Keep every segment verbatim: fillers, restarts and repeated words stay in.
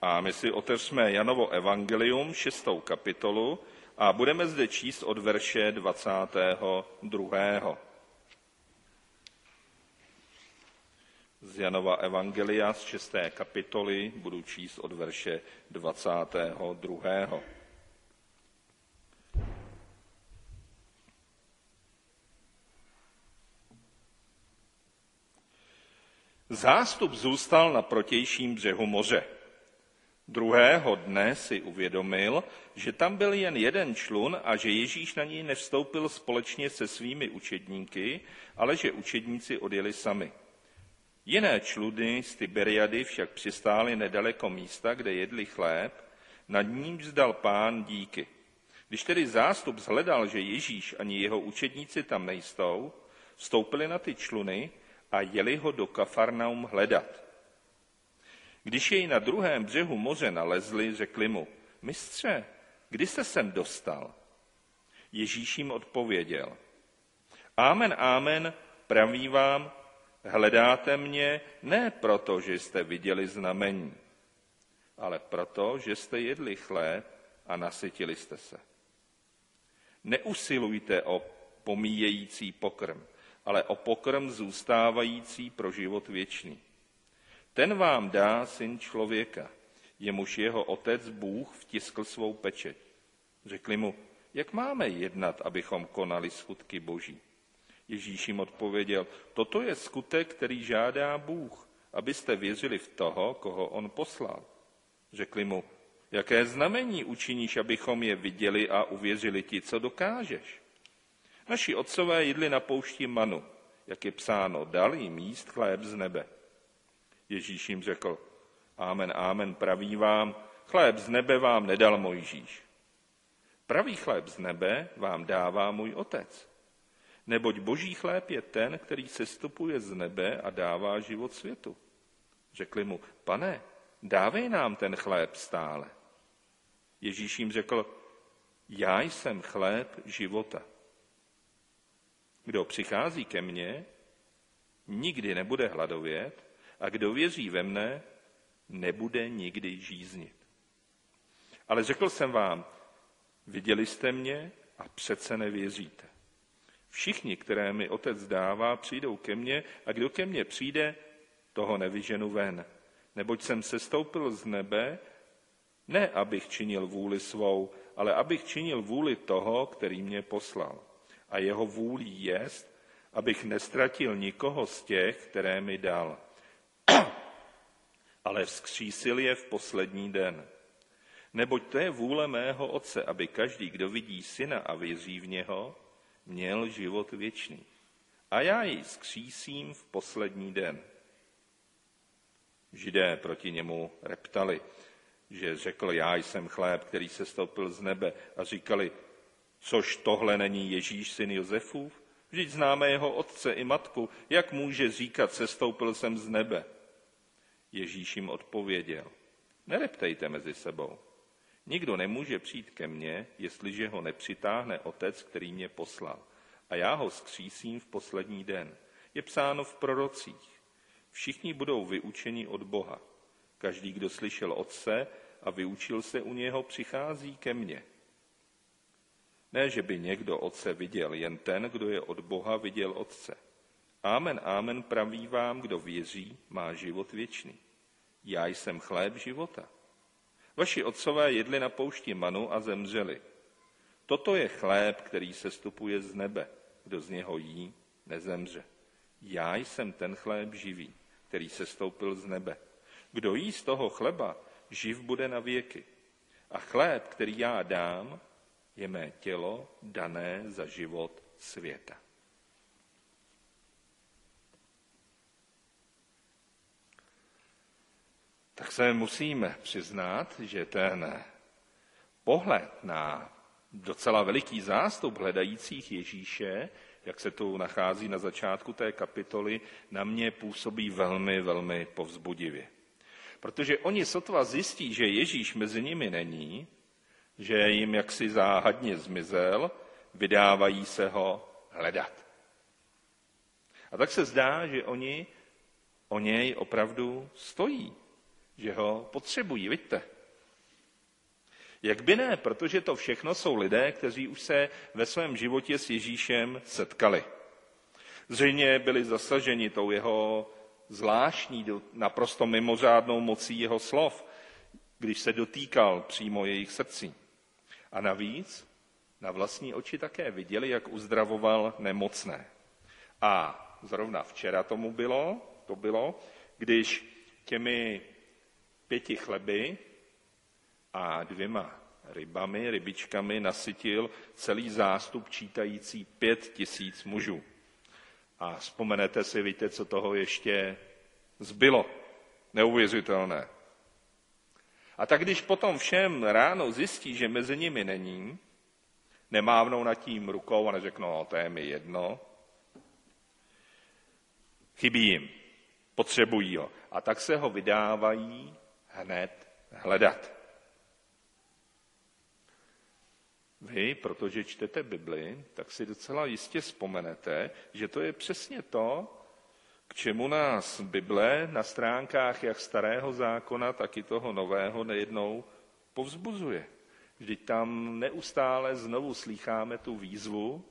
A my si otevřeme Janovo evangelium, šestou kapitolu, a budeme zde číst od verše dvacátého druhého. Z Janova evangelia z šesté kapitoly budu číst od verše dvacátého druhého. Zástup zůstal na protějším břehu moře. Druhého dne si uvědomil, že tam byl jen jeden člun a že Ježíš na něj nevstoupil společně se svými učedníky, ale že učedníci odjeli sami. Jiné čluny z Tiberiady však přistály nedaleko místa, kde jedli chléb, nad nímž vzdal Pán díky. Když tedy zástup shledal, že Ježíš ani jeho učedníci tam nejsou, vstoupili na ty čluny a jeli ho do Kafarnaum hledat. Když jej na druhém břehu moře nalezli, řekli mu: Mistře, kdy jste sem dostal? Ježíš jim odpověděl: Amen, amen, pravím vám, hledáte mě ne proto, že jste viděli znamení, ale proto, že jste jedli chléb a nasytili jste se. Neusilujte o pomíjející pokrm, ale o pokrm zůstávající pro život věčný. Ten vám dá Syn člověka, jemuž jeho otec Bůh vtiskl svou pečeť. Řekli mu: Jak máme jednat, abychom konali skutky Boží? Ježíš jim odpověděl: Toto je skutek, který žádá Bůh, abyste věřili v toho, koho on poslal. Řekli mu: Jaké znamení učiníš, abychom je viděli a uvěřili ti, co dokážeš? Naši otcové jedli na poušti manu, jak je psáno, dal jim jíst chléb z nebe. Ježíš jim řekl: Amen, amen, pravím vám, chléb z nebe vám nedal Mojžíš. Pravý chléb z nebe vám dává můj otec. Neboť boží chléb je ten, který sestupuje z nebe a dává život světu. Řekli mu: Pane, dávej nám ten chléb stále. Ježíš jim řekl: Já jsem chléb života. Kdo přichází ke mně, nikdy nebude hladovět, a kdo věří ve mne, nebude nikdy žíznit. Ale řekl jsem vám, viděli jste mě a přece nevěříte. Všichni, které mi otec dává, přijdou ke mně, a kdo ke mně přijde, toho nevyženu ven. Neboť jsem sestoupil z nebe, ne abych činil vůli svou, ale abych činil vůli toho, který mě poslal. A jeho vůlí jest, abych nestratil nikoho z těch, které mi dal, ale vzkřísil je v poslední den. Neboť to je vůle mého Otce, aby každý, kdo vidí Syna a věří v něho, měl život věčný. A já jej vzkřísím v poslední den. Židé proti němu reptali, že řekl: Já jsem chléb, který se stoupil z nebe, a říkali: Což tohle není Ježíš, syn Josefův? Vždyť známe jeho otce i matku, jak může říkat: Sestoupil jsem z nebe? Ježíš jim odpověděl: Nereptejte mezi sebou. Nikdo nemůže přijít ke mně, jestliže ho nepřitáhne Otec, který mě poslal. A já ho vzkřísím v poslední den. Je psáno v prorocích: Všichni budou vyučeni od Boha. Každý, kdo slyšel Otce a vyučil se u něho, přichází ke mně. Ne, že by někdo Otce viděl, jen ten, kdo je od Boha, viděl Otce. Amen, amen, pravím vám, kdo věří, má život věčný. Já jsem chléb života. Vaši otcové jedli na poušti manu a zemřeli. Toto je chléb, který sestupuje z nebe. Kdo z něho jí, nezemře. Já jsem ten chléb živý, který sestoupil z nebe. Kdo jí z toho chleba, živ bude na věky. A chléb, který já dám, je mé tělo dané za život světa. Tak se musíme přiznat, že ten pohled na docela veliký zástup hledajících Ježíše, jak se tu nachází na začátku té kapitoly, na mě působí velmi, velmi povzbudivě. Protože oni sotva zjistí, že Ježíš mezi nimi není, že jim jaksi záhadně zmizel, vydávají se ho hledat. A tak se zdá, že oni o něj opravdu stojí. že ho potřebují, vidíte? Jak by ne, protože to všechno jsou lidé, kteří už se ve svém životě s Ježíšem setkali. Zřejmě byli zasaženi tou jeho zvláštní, naprosto mimořádnou mocí jeho slov, když se dotýkal přímo jejich srdcí. A navíc na vlastní oči také viděli, jak uzdravoval nemocné. A zrovna včera tomu bylo, to bylo, když těmi pěti chleby a dvěma rybami, rybičkami nasytil celý zástup čítající pět tisíc mužů. A vzpomenete si, víte, co toho ještě zbylo. Neuvěřitelné. A tak když potom všem ráno zjistí, že mezi nimi není, nemávnou nad tím rukou a neřeknou, no, to je mi jedno. Chybí jim, potřebují ho. A tak se ho vydávají hned hledat. Vy, protože čtete Bibli, tak si docela jistě vzpomenete, že to je přesně to, k čemu nás Bible na stránkách jak starého zákona, tak i toho nového nejednou povzbuzuje. Vždyť tam neustále znovu slýcháme tu výzvu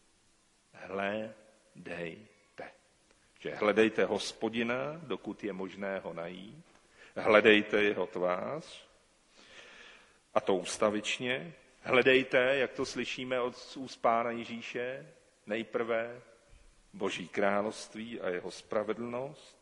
hledejte. Že hledejte Hospodina, dokud je možné ho najít. Hledejte jeho tvář, a to ustavičně. Hledejte, jak to slyšíme od úst Pána Ježíše, nejprve Boží království a jeho spravedlnost.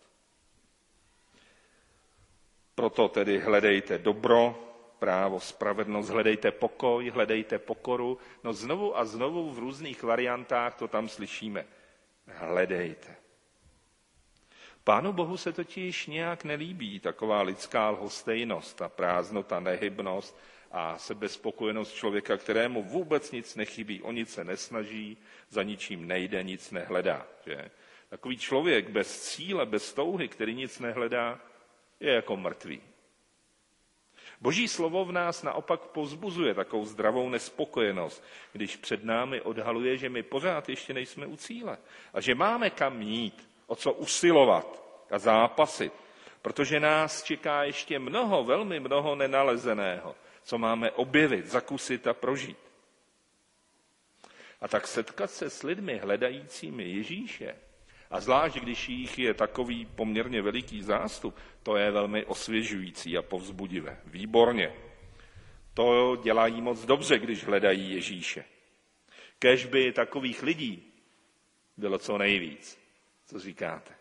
Proto tedy hledejte dobro, právo, spravedlnost, hledejte pokoj, hledejte pokoru. No znovu a znovu v různých variantách to tam slyšíme. Hledejte. Pánu Bohu se totiž nějak nelíbí taková lidská lhostejnost a prázdnota, nehybnost a sebespokojenost člověka, kterému vůbec nic nechybí, o nic se nesnaží, za ničím nejde, nic nehledá. Že? Takový člověk bez cíle, bez touhy, který nic nehledá, je jako mrtvý. Boží slovo v nás naopak povzbuzuje takovou zdravou nespokojenost, když před námi odhaluje, že my pořád ještě nejsme u cíle a že máme kam jít, o co usilovat a zápasit, protože nás čeká ještě mnoho, velmi mnoho nenalezeného, co máme objevit, zakusit a prožít. A tak setkat se s lidmi hledajícími Ježíše, a zvlášť, když jich je takový poměrně veliký zástup, to je velmi osvěžující a povzbudivé. Výborně. To dělají moc dobře, když hledají Ježíše. Kéž by takových lidí bylo co nejvíc. Co říkáte?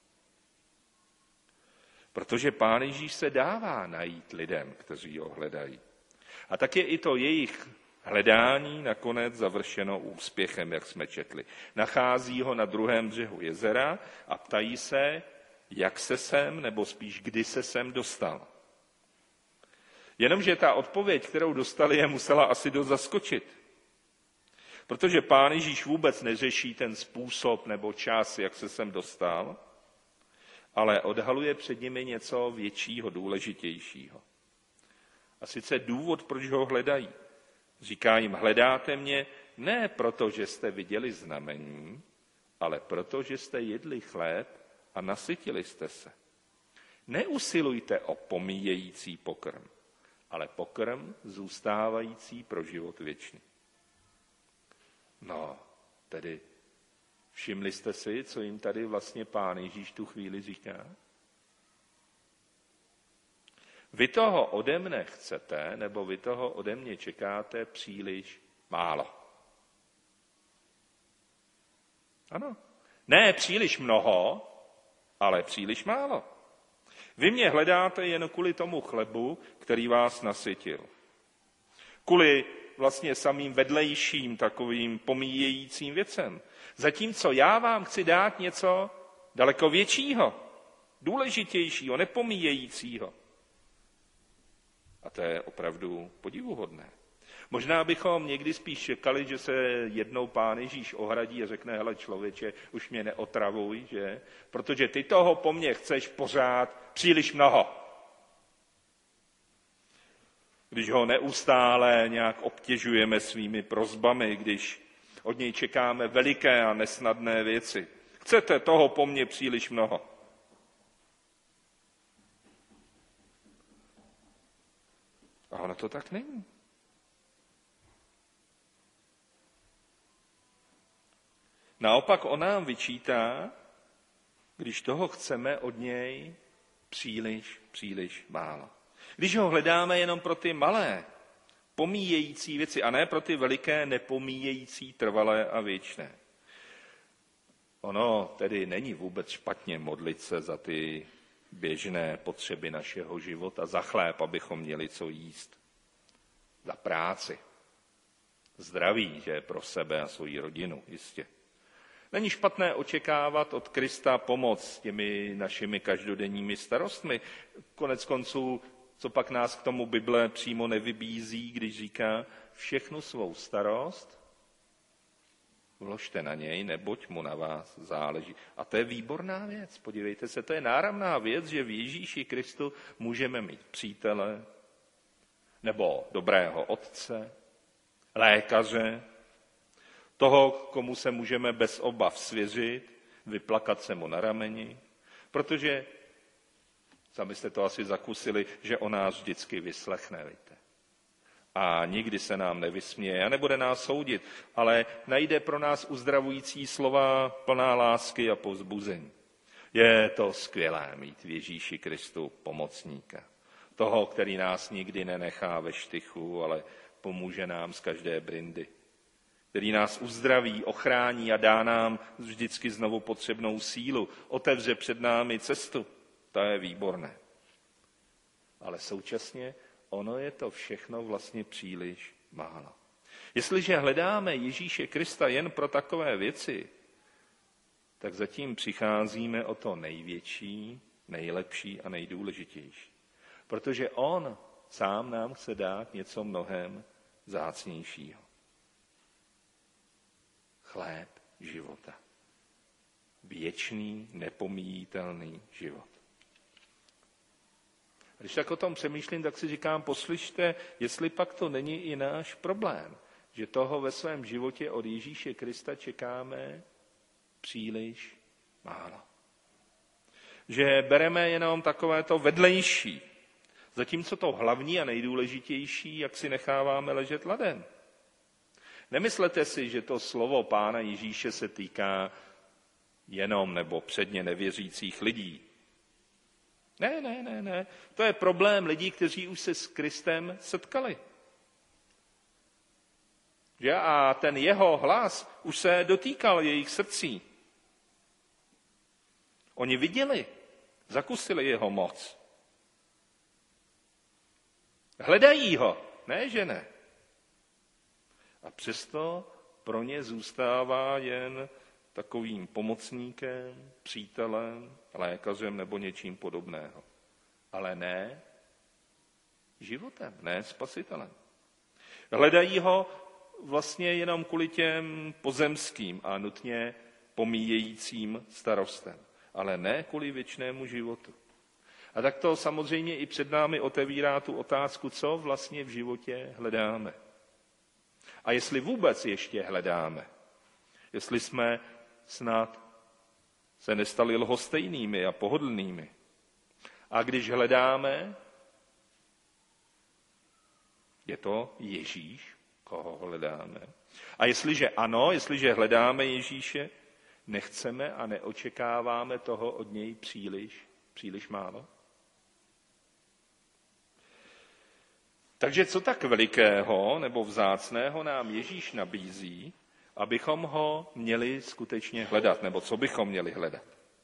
Protože Pán Ježíš se dává najít lidem, kteří ho hledají. A tak je i to jejich hledání nakonec završeno úspěchem, jak jsme četli. Nachází ho na druhém břehu jezera a ptají se, jak se sem, nebo spíš kdy se sem dostal. Jenomže ta odpověď, kterou dostali, je musela asi dost zaskočit. Protože Pán Ježíš vůbec neřeší ten způsob nebo čas, jak se sem dostal, ale odhaluje před nimi něco většího, důležitějšího. A sice důvod, proč ho hledají. Říká jim, hledáte mě ne proto, že jste viděli znamení, ale proto, že jste jedli chléb a nasytili jste se. Neusilujte o pomíjející pokrm, ale pokrm zůstávající pro život věčný. No, tedy všimli jste si, co jim tady vlastně Pán Ježíš tu chvíli říká? Vy toho ode mne chcete, nebo vy toho ode mě čekáte příliš málo. Ano. Ne příliš mnoho, ale příliš málo. Vy mě hledáte jen kvůli tomu chlebu, který vás nasytil. Kvůli vlastně samým vedlejším takovým pomíjejícím věcem. Zatímco já vám chci dát něco daleko většího, důležitějšího, nepomíjejícího. A to je opravdu podivuhodné. Možná bychom někdy spíš čekali, že se jednou Pán Ježíš ohradí a řekne, hele člověče, už mě neotravuj, že? Protože ty toho po mně chceš pořád příliš mnoho. Když ho neustále nějak obtěžujeme svými prosbami, když od něj čekáme veliké a nesnadné věci. Chcete toho po mně příliš mnoho. A ono to tak není. Naopak on nám vyčítá, když toho chceme od něj příliš, příliš málo. Když ho hledáme jenom pro ty malé, pomíjející věci a ne pro ty veliké, nepomíjející, trvalé a věčné. Ono tedy není vůbec špatně modlit se za ty běžné potřeby našeho života, za chléb, abychom měli co jíst, za práci, zdraví, že pro sebe a svou rodinu, jistě. Není špatné očekávat od Krista pomoc s těmi našimi každodenními starostmi. Konec konců, co pak nás k tomu Bible přímo nevybízí, když říká, všechnu svou starost vložte na něj, neboť mu na vás záleží. A to je výborná věc, podívejte se, to je náramná věc, že v Ježíši Kristu můžeme mít přítele, nebo dobrého otce, lékaře, toho, komu se můžeme bez obav svěřit, vyplakat se mu na rameni, protože, sami jste to asi zakusili, že on nás vždycky vyslechne, víte. A nikdy se nám nevysměje a nebude nás soudit, ale najde pro nás uzdravující slova plná lásky a povzbuzení. Je to skvělé mít v Ježíši Kristu pomocníka. Toho, který nás nikdy nenechá ve štychu, ale pomůže nám z každé brindy. Který nás uzdraví, ochrání a dá nám vždycky znovu potřebnou sílu. Otevře před námi cestu. To je výborné. Ale současně ono je to všechno vlastně příliš málo. Jestliže hledáme Ježíše Krista jen pro takové věci, tak zatím přicházíme o to největší, nejlepší a nejdůležitější. Protože on sám nám chce dát něco mnohem vzácnějšího. Chléb života. Věčný, nepomíjitelný život. Když tak o tom přemýšlím, tak si říkám, poslyšte, jestli pak to není i náš problém, že toho ve svém životě od Ježíše Krista čekáme příliš málo. Že bereme jenom takové to vedlejší, zatímco to hlavní a nejdůležitější, jak si necháváme ležet ladem. Nemyslete si, že to slovo Pána Ježíše se týká jenom nebo předně nevěřících lidí. Ne, ne, ne, ne. To je problém lidí, kteří už se s Kristem setkali. Že? A ten jeho hlas už se dotýkal jejich srdcí. Oni viděli, zakusili jeho moc. Hledají ho, ne, že ne. A přesto pro ně zůstává jen takovým pomocníkem, přítelem, lékařem nebo něčím podobného. Ale ne životem, ne spasitelem. Hledají ho vlastně jenom kvůli těm pozemským a nutně pomíjejícím starostem, ale ne kvůli věčnému životu. A tak to samozřejmě i před námi otevírá tu otázku, co vlastně v životě hledáme. A jestli vůbec ještě hledáme, jestli jsme snad se nestali lhostejnými a pohodlnými. A když hledáme, je to Ježíš, koho hledáme. A jestliže ano, jestliže hledáme Ježíše, nechceme a neočekáváme toho od něj příliš, příliš málo. Takže co tak velikého nebo vzácného nám Ježíš nabízí, abychom ho měli skutečně hledat, nebo co bychom měli hledat?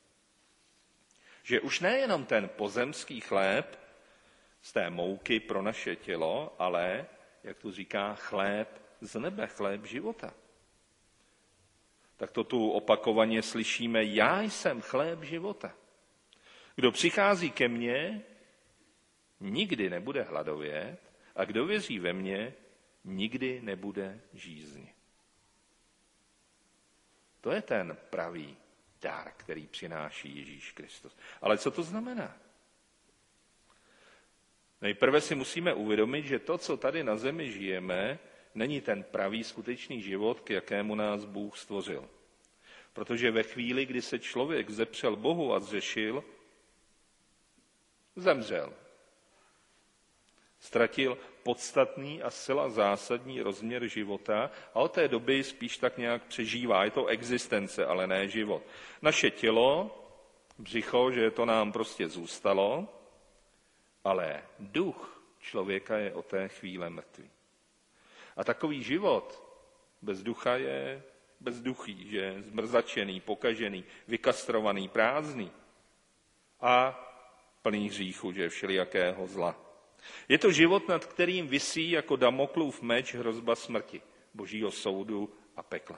Že už nejenom ten pozemský chléb z té mouky pro naše tělo, ale, jak tu říká, chléb z nebe, chléb života. Tak to tu opakovaně slyšíme, já jsem chléb života. Kdo přichází ke mně, nikdy nebude hladovět a kdo věří ve mně, nikdy nebude žízni. To je ten pravý dar, který přináší Ježíš Kristus. Ale co to znamená? Nejprve si musíme uvědomit, že to, co tady na zemi žijeme, není ten pravý skutečný život, k jakému nás Bůh stvořil. Protože ve chvíli, kdy se člověk zepřel Bohu a zřešil, zemřel. Ztratil podstatný a zcela zásadní rozměr života a od té doby spíš tak nějak přežívá. Je to existence, ale ne život. Naše tělo, břicho, že to nám prostě zůstalo, ale duch člověka je od té chvíle mrtvý. A takový život bez ducha je bezduchý, že je zmrzačený, pokažený, vykastrovaný, prázdný a plný hříchu, že je všelijakého zla. Je to život, nad kterým visí jako Damoklův meč hrozba smrti, božího soudu a pekla.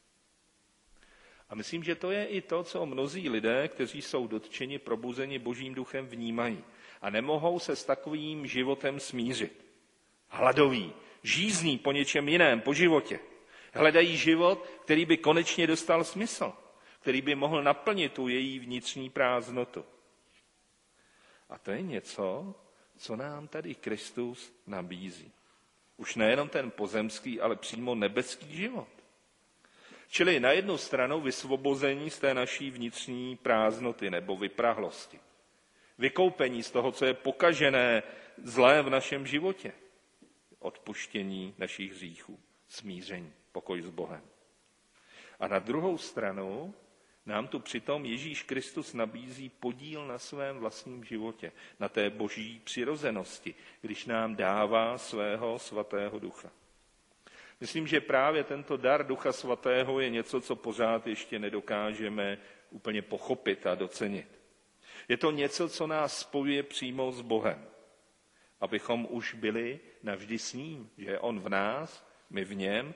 A myslím, že to je i to, co mnozí lidé, kteří jsou dotčeni, probuzeni božím duchem, vnímají. A nemohou se s takovým životem smířit. Hladoví, žízní po něčem jiném, po životě. Hledají život, který by konečně dostal smysl, který by mohl naplnit tu její vnitřní prázdnotu. A to je něco, co nám tady Kristus nabízí. Už nejenom ten pozemský, ale přímo nebeský život. Čili na jednu stranu vysvobození z té naší vnitřní prázdnoty nebo vyprahlosti. Vykoupení z toho, co je pokažené zlé v našem životě. Odpuštění našich hříchů, smíření, pokoj s Bohem. A na druhou stranu nám tu přitom Ježíš Kristus nabízí podíl na svém vlastním životě, na té boží přirozenosti, když nám dává svého svatého ducha. Myslím, že právě tento dar Ducha Svatého je něco, co pořád ještě nedokážeme úplně pochopit a docenit. Je to něco, co nás spojuje přímo s Bohem, abychom už byli navždy s ním, že on v nás, my v něm,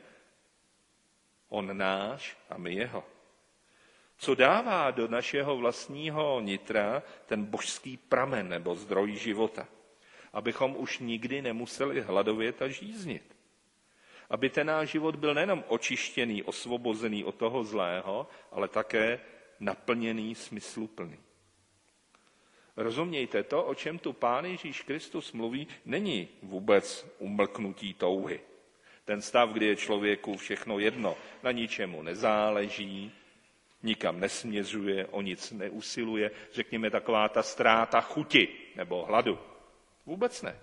on náš a my jeho. Co dává do našeho vlastního nitra ten božský pramen nebo zdroj života, abychom už nikdy nemuseli hladovět a žíznit. Aby ten náš život byl nejenom očištěný, osvobozený od toho zlého, ale také naplněný, smysluplný. Rozumějte, to, o čem tu Pán Ježíš Kristus mluví, není vůbec umlknutí touhy. Ten stav, kdy je člověku všechno jedno, na ničemu nezáleží, nikam nesměřuje, o nic neusiluje, řekněme taková ta ztráta chuti nebo hladu. Vůbec ne.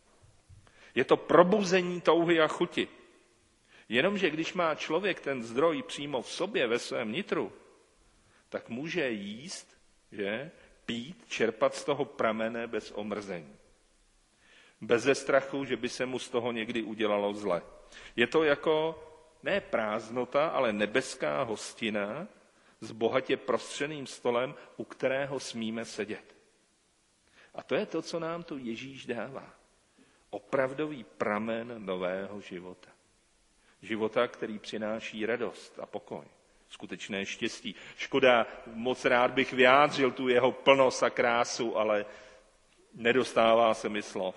Je to probuzení touhy a chuti. Jenomže když má člověk ten zdroj přímo v sobě, ve svém nitru, tak může jíst, že, pít, čerpat z toho pramene bez omrzení. Beze strachu, že by se mu z toho někdy udělalo zle. Je to jako ne prázdnota, ale nebeská hostina s bohatě prostřeným stolem, u kterého smíme sedět. A to je to, co nám tu Ježíš dává. Opravdový pramen nového života. Života, který přináší radost a pokoj. Skutečné štěstí. Škoda, moc rád bych vyjádřil tu jeho plnost a krásu, ale nedostává se mi slov.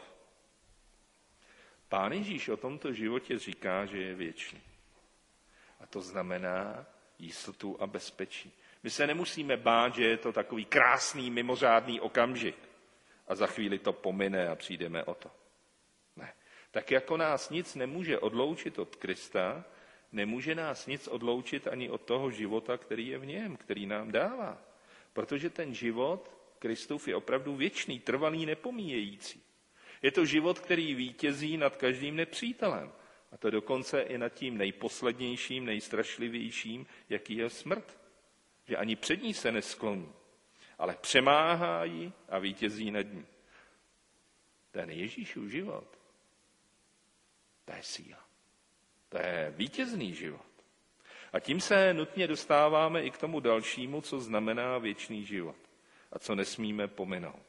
Pán Ježíš o tomto životě říká, že je věčný. A to znamená jistotu a bezpečí. My se nemusíme bát, že je to takový krásný, mimořádný okamžik a za chvíli to pomine a přijdeme o to. Ne. Tak jako nás nic nemůže odloučit od Krista, nemůže nás nic odloučit ani od toho života, který je v něm, který nám dává. Protože ten život Kristův je opravdu věčný, trvalý, nepomíjející. Je to život, který vítězí nad každým nepřítelem. A to dokonce i nad tím nejposlednějším, nejstrašlivějším, jaký je smrt. Že ani před ní se neskloní, ale přemáhá ji a vítězí nad ní. Ten Ježíšův život, to je síla. To je vítězný život. A tím se nutně dostáváme i k tomu dalšímu, co znamená věčný život a co nesmíme pominout.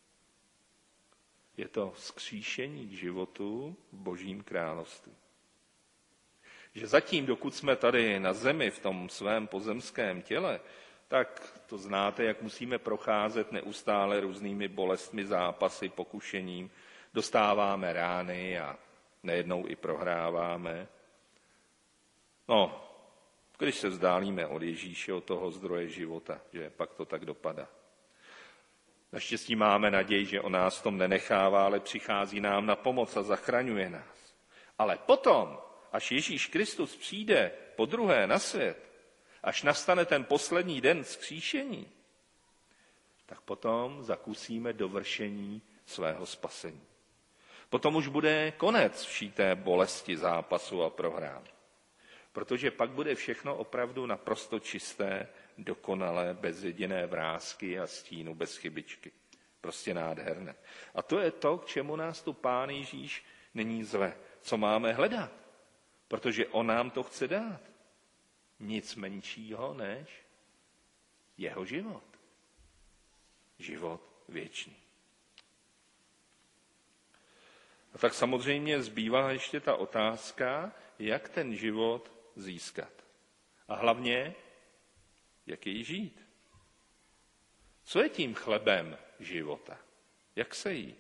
Je to vzkříšení k životu v Božím království. Že zatím, dokud jsme tady na zemi, v tom svém pozemském těle, tak to znáte, jak musíme procházet neustále různými bolestmi, zápasy, pokušením. Dostáváme rány a nejednou i prohráváme. No, když se vzdálíme od Ježíše, od toho zdroje života, že pak to tak dopadá. Naštěstí máme naději, že on nás v tom nenechává, ale přichází nám na pomoc a zachraňuje nás. Ale potom, až Ježíš Kristus přijde podruhé na svět, až nastane ten poslední den vzkříšení, tak potom zakusíme dovršení svého spasení. Potom už bude konec vší té bolesti, zápasu a prohrání. Protože pak bude všechno opravdu naprosto čisté, dokonalé, bez jediné vrásky a stínu, bez chybičky. Prostě nádherné. A to je to, k čemu nás tu Pán Ježíš nyní zve. Co máme hledat? Protože on nám to chce dát. Nic menšího než jeho život. Život věčný. A tak samozřejmě zbývá ještě ta otázka, jak ten život získat. A hlavně, jak jej žít. Co je tím chlebem života? Jak se jí?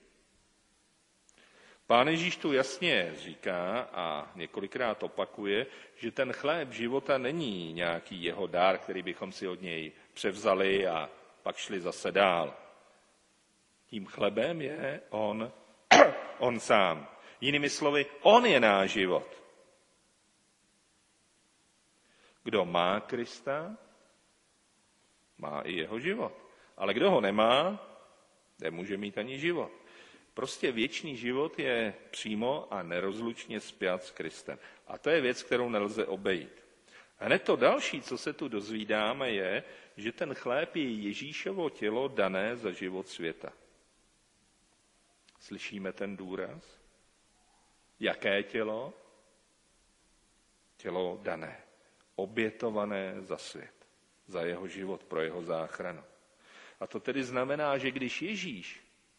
Pán Ježíš tu jasně říká a několikrát opakuje, že ten chléb života není nějaký jeho dár, který bychom si od něj převzali a pak šli zase dál. Tím chlebem je on, on sám. Jinými slovy, on je náš život. Kdo má Krista, má i jeho život. Ale kdo ho nemá, nemůže mít ani život. Prostě věčný život je přímo a nerozlučně spjat s Kristem. A to je věc, kterou nelze obejít. Hned to další, co se tu dozvídáme, je, že ten chléb je Ježíšovo tělo dané za život světa. Slyšíme ten důraz? Jaké tělo? Tělo dané, obětované za svět, za jeho život, pro jeho záchranu. A to tedy znamená, že když Ježíš,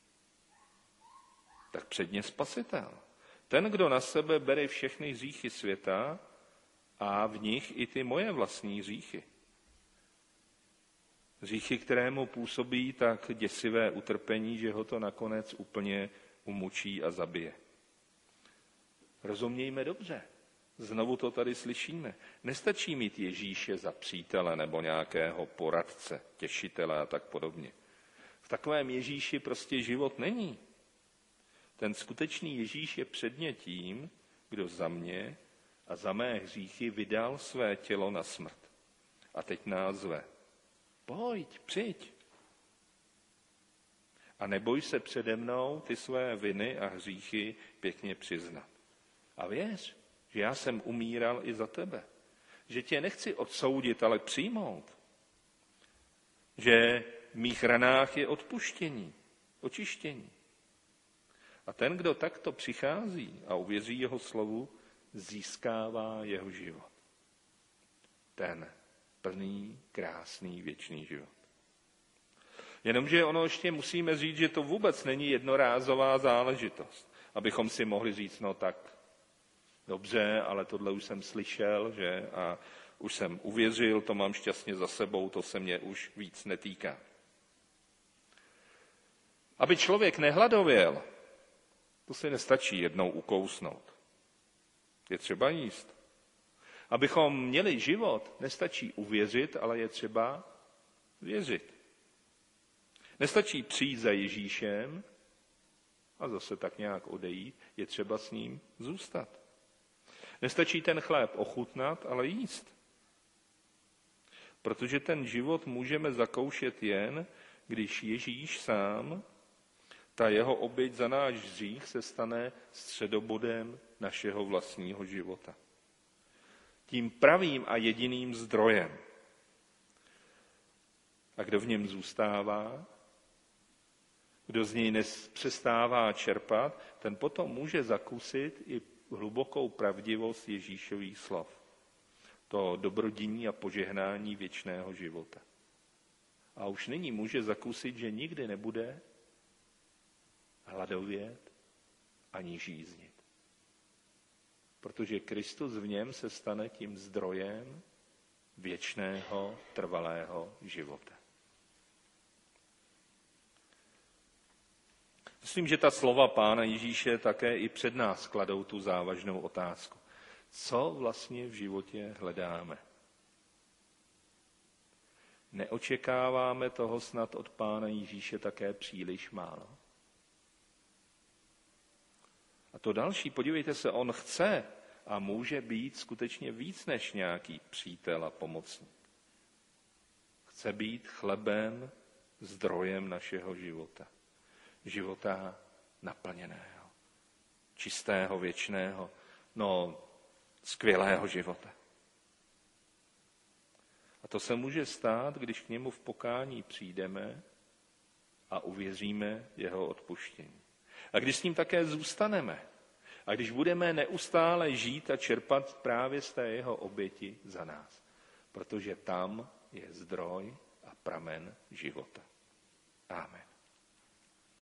tak předně Spasitel. Ten, kdo na sebe bere všechny hříchy světa a v nich i ty moje vlastní hříchy. Hříchy, kterému působí tak děsivé utrpení, že ho to nakonec úplně umučí a zabije. Rozumějme dobře. Znovu to tady slyšíme. Nestačí mít Ježíše za přítele nebo nějakého poradce, těšitele a tak podobně. V takovém Ježíši prostě život není. Ten skutečný Ježíš je předně tím, kdo za mě a za mé hříchy vydal své tělo na smrt. A teď nás zve. Pojď, přijď. A neboj se přede mnou ty své viny a hříchy pěkně přiznat. A věř, že já jsem umíral i za tebe. Že tě nechci odsoudit, ale přijmout. Že v mých ranách je odpuštění, očištění. A ten, kdo takto přichází a uvěří jeho slovu, získává jeho život. Ten plný, krásný, věčný život. Jenomže ono ještě musíme říct, že to vůbec není jednorázová záležitost. Abychom si mohli říct, no tak dobře, ale tohle už jsem slyšel, že a už jsem uvěřil, to mám šťastně za sebou, to se mě už víc netýká. Aby člověk nehladověl, to si nestačí jednou ukousnout. Je třeba jíst. Abychom měli život, nestačí uvěřit, ale je třeba věřit. Nestačí přijít za Ježíšem a zase tak nějak odejít, je třeba s ním zůstat. Nestačí ten chléb ochutnat, ale jíst. Protože ten život můžeme zakoušet jen, když Ježíš sám, ta jeho oběť za náš hřích, se stane středobodem našeho vlastního života. Tím pravým a jediným zdrojem. A kdo v něm zůstává, kdo z něj nepřestává čerpat, ten potom může zakusit i hlubokou pravdivost Ježíšových slov. To dobrodiní a požehnání věčného života. A už nyní může zakusit, že nikdy nebude hladovět ani žíznit. Protože Kristus v něm se stane tím zdrojem věčného, trvalého života. Myslím, že ta slova Pána Ježíše také i před nás kladou tu závažnou otázku. Co vlastně v životě hledáme? Neočekáváme toho snad od Pána Ježíše také příliš málo? A to další, podívejte se, on chce a může být skutečně víc než nějaký přítel a pomocník. Chce být chlebem, zdrojem našeho života. Života naplněného, čistého, věčného, no skvělého života. A to se může stát, když k němu v pokání přijdeme a uvěříme jeho odpuštění. A když s ním také zůstaneme, a když budeme neustále žít a čerpat právě z té jeho oběti za nás, protože tam je zdroj a pramen života. Amen.